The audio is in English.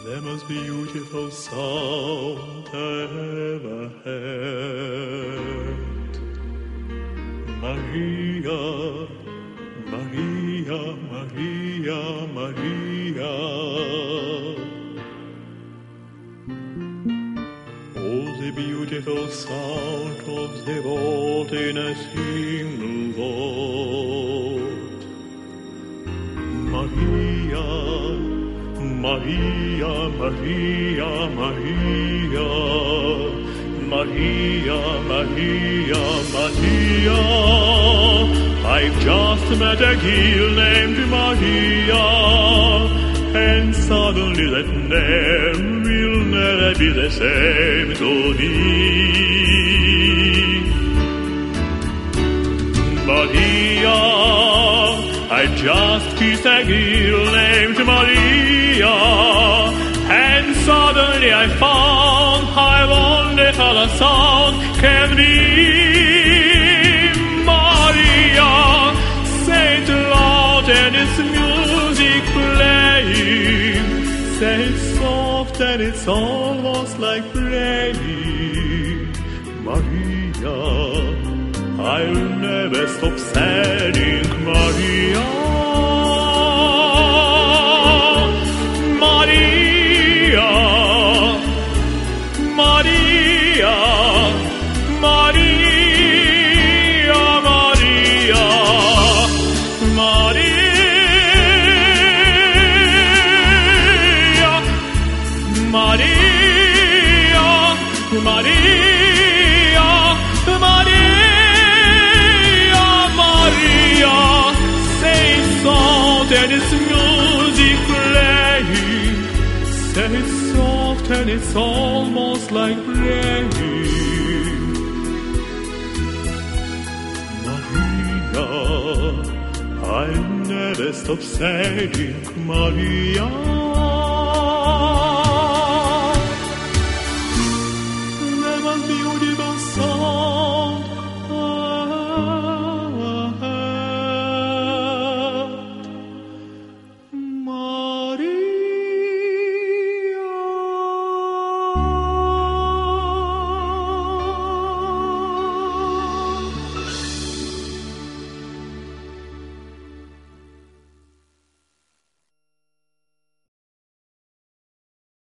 the most beautiful sound I ever heard. Maria, Maria, Maria, Maria. Oh, the beautiful sound of the world in a single word. Maria, Maria, Maria, Maria, Maria, Maria, Maria. I've just met a girl named Maria, and suddenly that name will never be the same to me. Maria, I just kissed a girl named Maria, and suddenly I found I wonder how the sound can be. Maria, say it loud and it's music playing. Say it soft and it's almost like praying. Maria, I'll never stop saying Maria, Maria, Maria, Maria, Maria, Maria, Maria, Maria, Maria. And it's music playing. Say it's soft and it's almost like praying. Maria, I'll never stop saying Maria.